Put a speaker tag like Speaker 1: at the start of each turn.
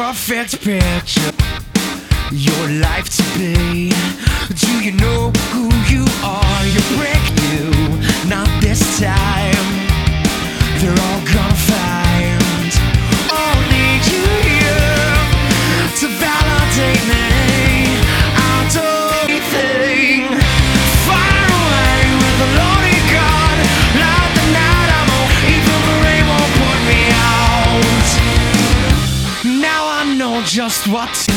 Speaker 1: perfect picture your life to be. Do you know who you are? You break you, not this time. They're all gonna find. All need you here to validate me. I'll do anything. Far away with the lonely God. Light the night I'm on. Even the rain won't put me out. Now I know just what to